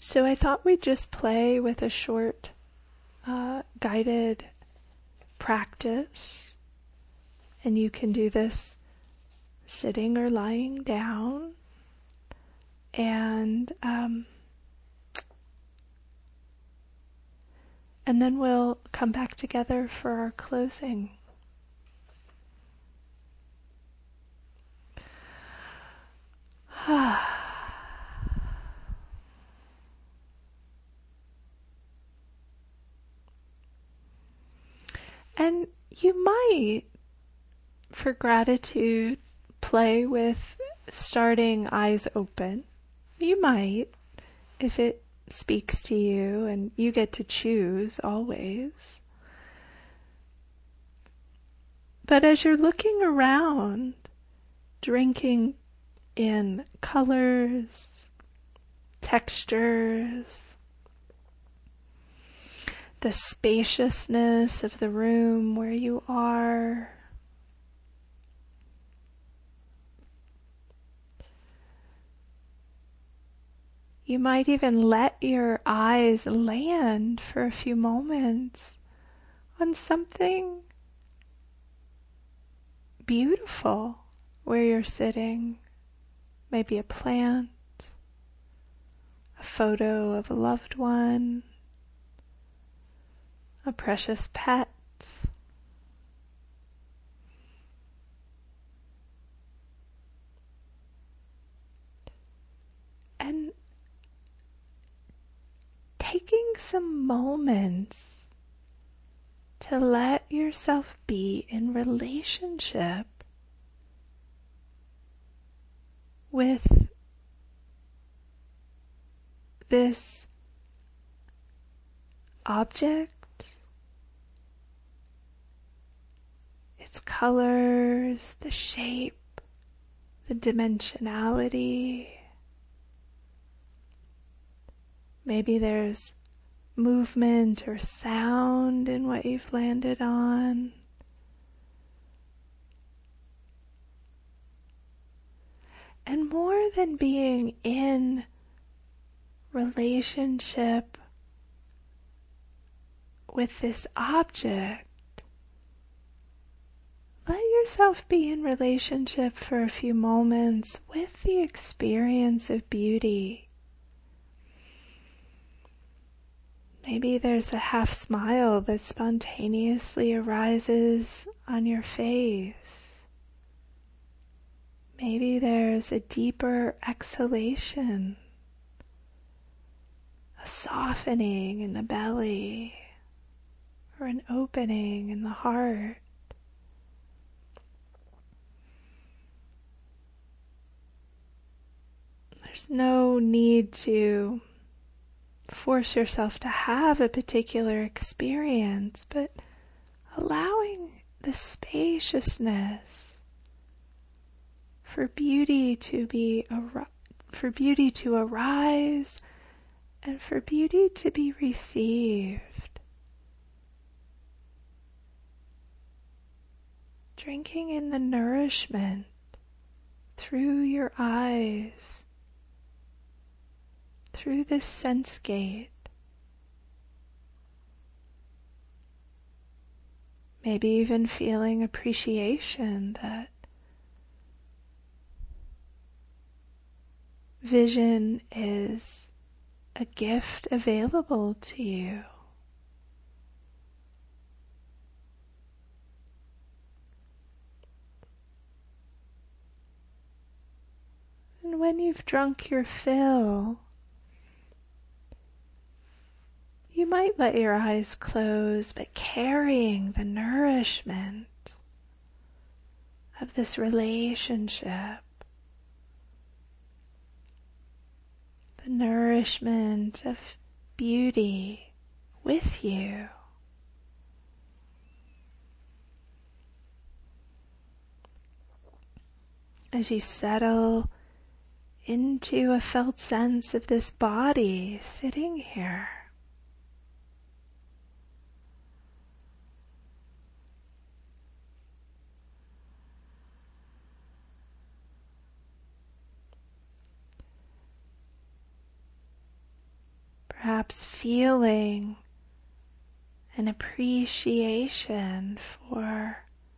So I thought we'd just play with a short guided practice, and you can do this sitting or lying down, and then we'll come back together for our closing. And you might, for gratitude, play with starting eyes open. You might, if it speaks to you, and you get to choose always. But as you're looking around, drinking in colors, textures, the spaciousness of the room where you are, you might even let your eyes land for a few moments on something beautiful where you're sitting. Maybe a plant, a photo of a loved one, a precious pet. And taking some moments to let yourself be in relationship with this object, its colors, the shape, the dimensionality. Maybe there's movement or sound in what you've landed on. And more than being in relationship with this object, let yourself be in relationship for a few moments with the experience of beauty. Maybe there's a half smile that spontaneously arises on your face. Maybe there's a deeper exhalation, a softening in the belly, or an opening in the heart. There's no need to force yourself to have a particular experience, but allowing the spaciousness for beauty to arise and for beauty to be received. Drinking in the nourishment through your eyes, through this sense gate. Maybe even feeling appreciation that vision is a gift available to you. And when you've drunk your fill, you might let your eyes close, but carrying the nourishment of this relationship, the nourishment of beauty with you. As you settle into a felt sense of this body sitting here, perhaps feeling an appreciation for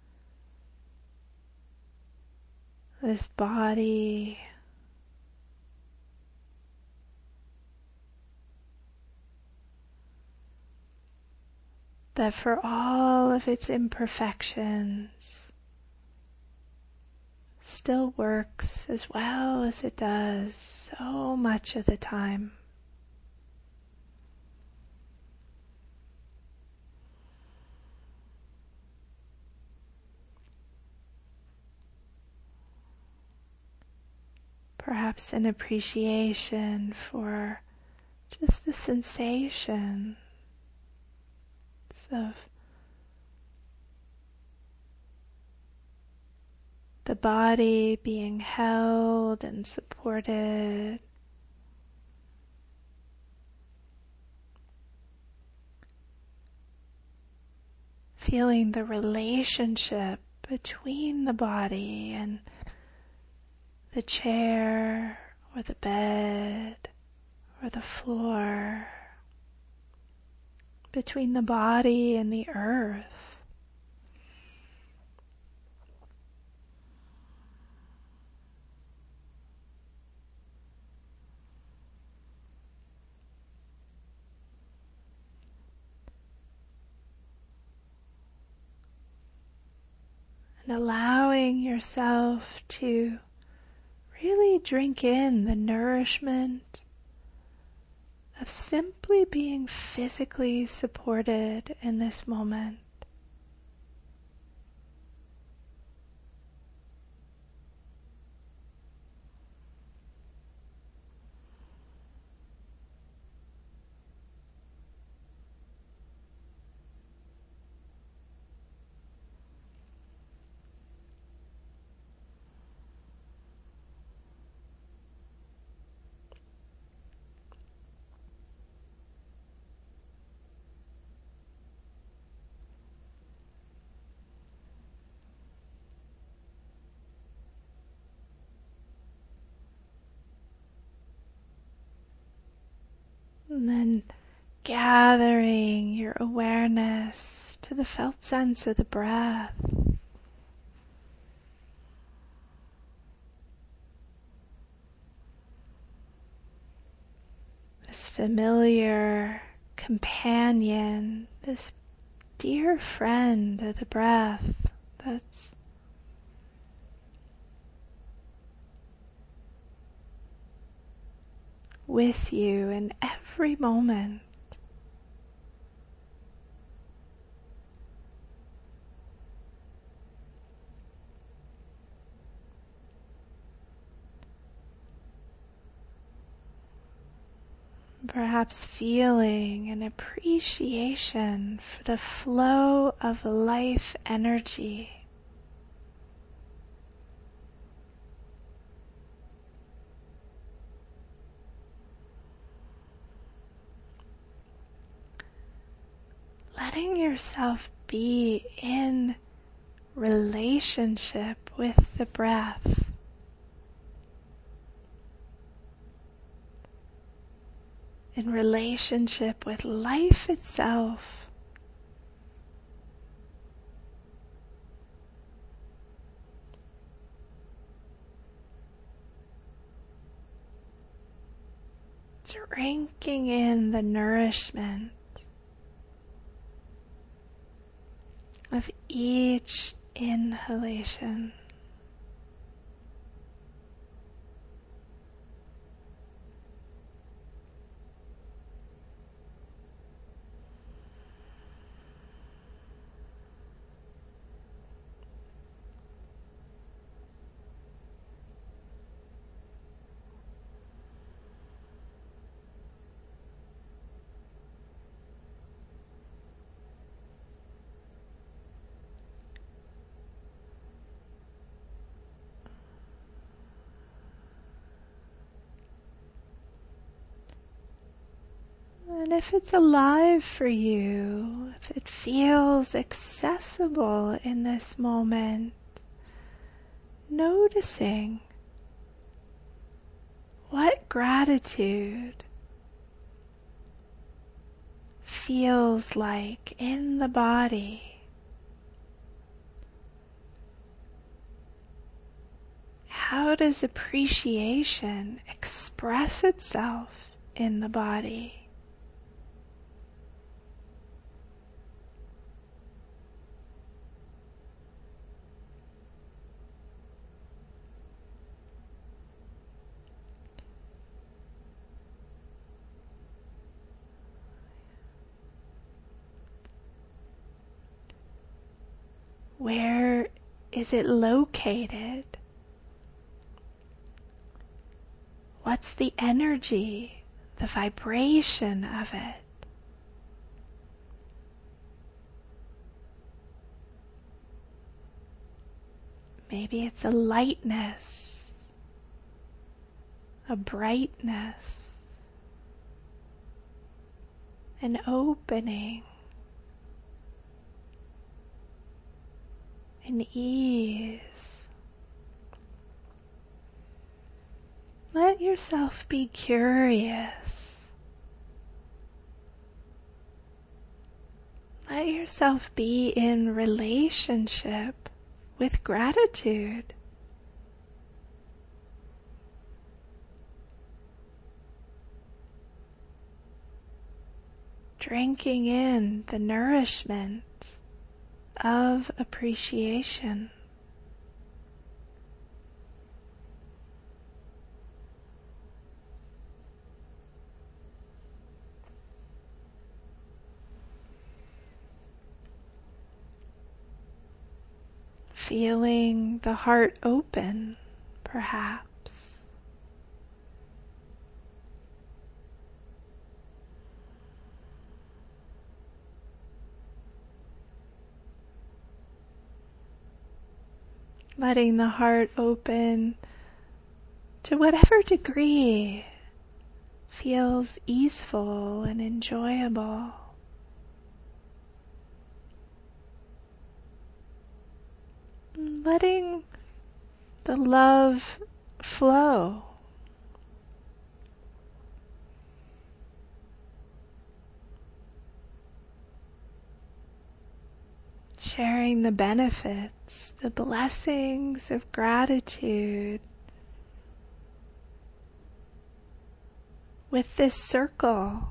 this body, that for all of its imperfections still works as well as it does so much of the time. Perhaps an appreciation for just the sensations of the body being held and supported, feeling the relationship between the body and the chair or the bed or the floor, between the body and the earth. And allowing yourself to really drink in the nourishment of simply being physically supported in this moment. And then gathering your awareness to the felt sense of the breath. This familiar companion, this dear friend of the breath that's with you in every moment. Perhaps feeling an appreciation for the flow of life energy. Letting yourself be in relationship with the breath. In relationship with life itself. Drinking in the nourishment of each inhalation. And if it's alive for you, if it feels accessible in this moment, noticing what gratitude feels like in the body. How does appreciation express itself in the body? Where is it located? What's the energy, the vibration of it? Maybe it's a lightness, a brightness, an opening, an ease. Let yourself be curious. Let yourself be in relationship with gratitude. Drinking in the nourishment of appreciation. Feeling the heart open, perhaps. Letting the heart open to whatever degree feels easeful and enjoyable. Letting the love flow. Sharing the benefits, the blessings of gratitude with this circle.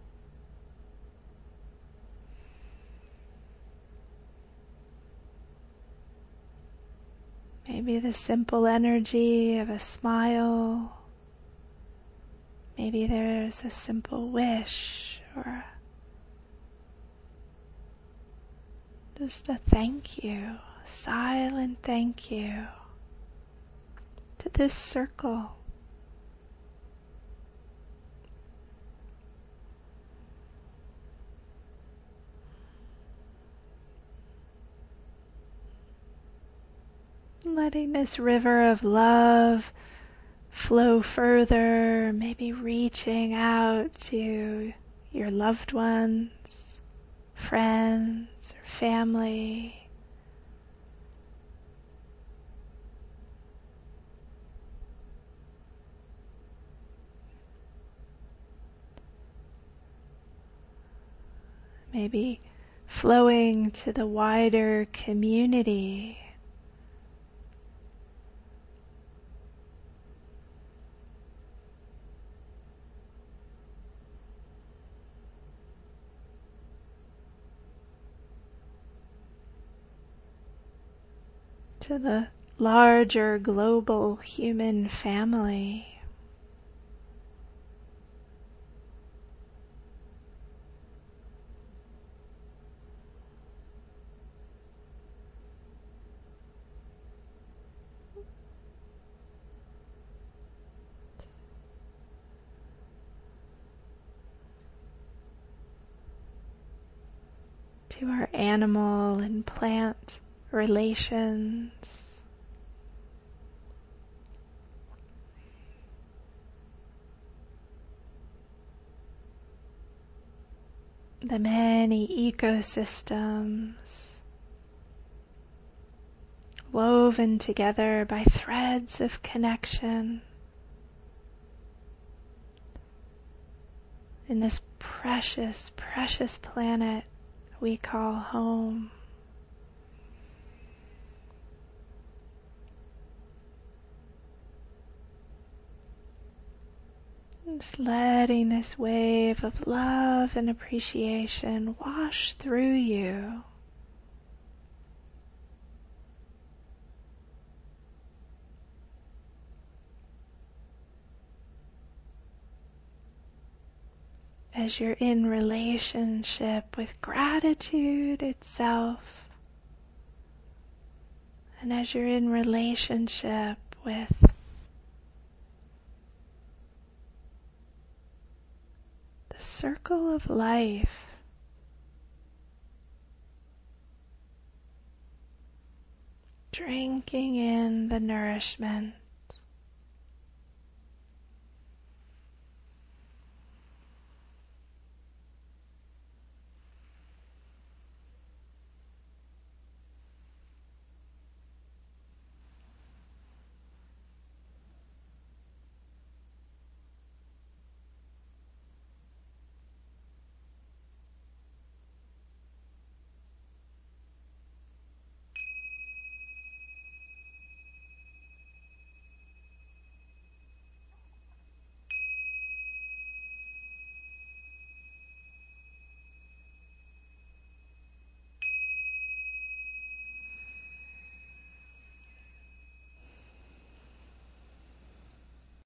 Maybe the simple energy of a smile. Maybe there's a simple wish or just a thank you, a silent thank you to this circle. Letting this river of love flow further, maybe reaching out to your loved ones, friends, or family. Maybe flowing to the wider community. To the larger global human family. To our animal and plant relations. The many ecosystems woven together by threads of connection in this precious, precious planet we call home. Just letting this wave of love and appreciation wash through you. As you're in relationship with gratitude itself, and as you're in relationship with the circle of life, drinking in the nourishment